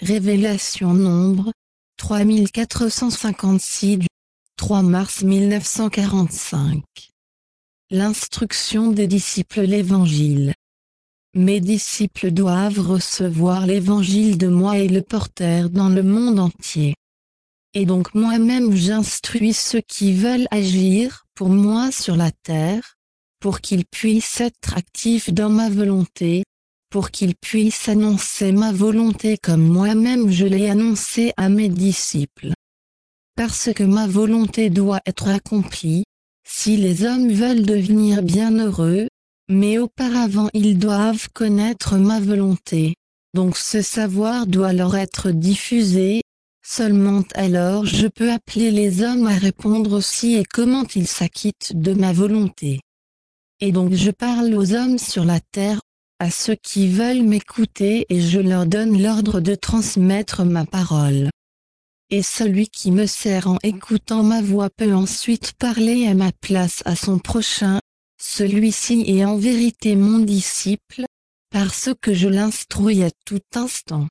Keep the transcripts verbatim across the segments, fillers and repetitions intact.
Révélation Nombre, trois mille quatre cent cinquante-six du trois mars mille neuf cent quarante-cinq. L'instruction des disciples. L'Évangile. Mes disciples doivent recevoir l'Évangile de moi et le porter dans le monde entier. Et donc moi-même j'instruis ceux qui veulent agir pour moi sur la terre, pour qu'ils puissent être actifs dans ma volonté, pour qu'ils puissent annoncer ma volonté comme moi-même je l'ai annoncée à mes disciples. Parce que ma volonté doit être accomplie, si les hommes veulent devenir bienheureux, mais auparavant ils doivent connaître ma volonté, donc ce savoir doit leur être diffusé, seulement alors je peux appeler les hommes à répondre aussi et comment ils s'acquittent de ma volonté. Et donc je parle aux hommes sur la terre, à ceux qui veulent m'écouter et je leur donne l'ordre de transmettre ma parole. Et celui qui me sert en écoutant ma voix peut ensuite parler à ma place à son prochain, celui-ci est en vérité mon disciple, parce que je l'instruis à tout instant.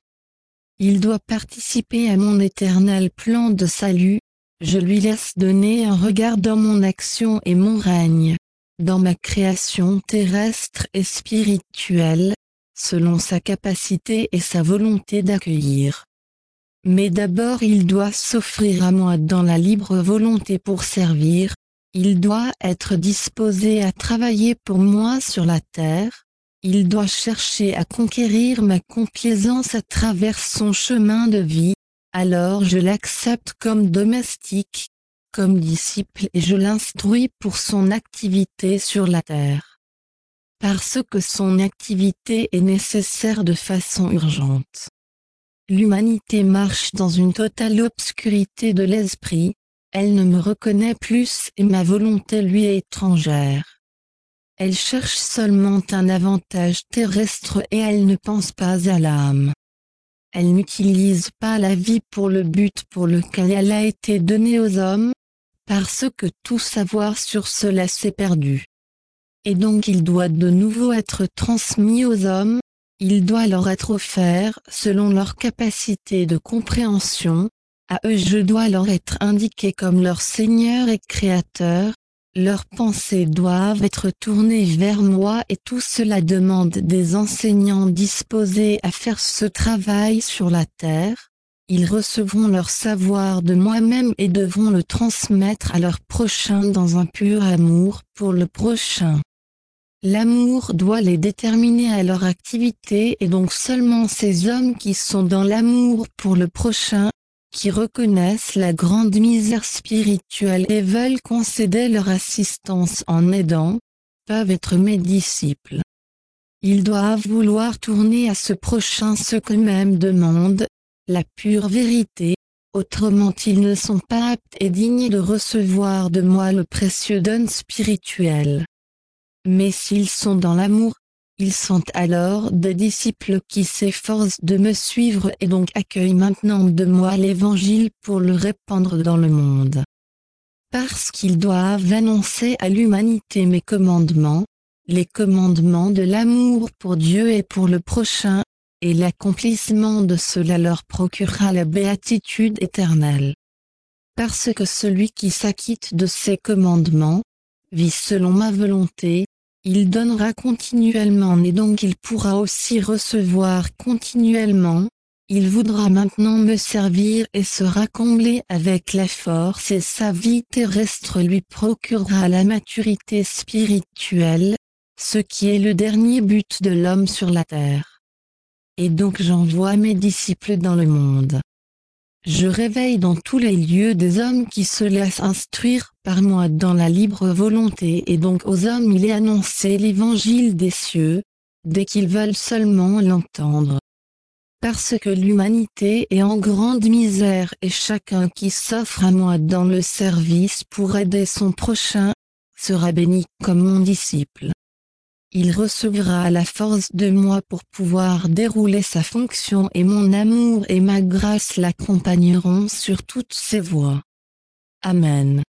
Il doit participer à mon éternel plan de salut, je lui laisse donner un regard dans mon action et mon règne, dans ma création terrestre et spirituelle, selon sa capacité et sa volonté d'accueillir. Mais d'abord il doit s'offrir à moi dans la libre volonté pour servir, il doit être disposé à travailler pour moi sur la terre, il doit chercher à conquérir ma complaisance à travers son chemin de vie, alors je l'accepte comme domestique, comme disciple et je l'instruis pour son activité sur la terre. Parce que son activité est nécessaire de façon urgente. L'humanité marche dans une totale obscurité de l'esprit, elle ne me reconnaît plus et ma volonté lui est étrangère. Elle cherche seulement un avantage terrestre et elle ne pense pas à l'âme. Elle n'utilise pas la vie pour le but pour lequel elle a été donnée aux hommes, parce que tout savoir sur cela s'est perdu. Et donc il doit de nouveau être transmis aux hommes, il doit leur être offert selon leur capacité de compréhension, à eux je dois leur être indiqué comme leur Seigneur et Créateur, leurs pensées doivent être tournées vers moi et tout cela demande des enseignants disposés à faire ce travail sur la terre, ils recevront leur savoir de moi-même et devront le transmettre à leur prochain dans un pur amour pour le prochain. L'amour doit les déterminer à leur activité et donc seulement ces hommes qui sont dans l'amour pour le prochain, qui reconnaissent la grande misère spirituelle et veulent concéder leur assistance en aidant, peuvent être mes disciples. Ils doivent vouloir tourner à ce prochain ce qu'eux-mêmes demandent, la pure vérité, autrement ils ne sont pas aptes et dignes de recevoir de moi le précieux don spirituel. Mais s'ils sont dans l'amour, ils sont alors des disciples qui s'efforcent de me suivre et donc accueillent maintenant de moi l'Évangile pour le répandre dans le monde. Parce qu'ils doivent annoncer à l'humanité mes commandements, les commandements de l'amour pour Dieu et pour le prochain, et l'accomplissement de cela leur procurera la béatitude éternelle. Parce que celui qui s'acquitte de ces commandements, vit selon ma volonté, il donnera continuellement et donc il pourra aussi recevoir continuellement, il voudra maintenant me servir et sera comblé avec la force et sa vie terrestre lui procurera la maturité spirituelle, ce qui est le dernier but de l'homme sur la terre. Et donc j'envoie mes disciples dans le monde. Je réveille dans tous les lieux des hommes qui se laissent instruire par moi dans la libre volonté et donc aux hommes il est annoncé l'évangile des cieux, dès qu'ils veulent seulement l'entendre. Parce que l'humanité est en grande misère et chacun qui s'offre à moi dans le service pour aider son prochain, sera béni comme mon disciple. Il recevra la force de moi pour pouvoir dérouler sa fonction et mon amour et ma grâce l'accompagneront sur toutes ses voies. Amen.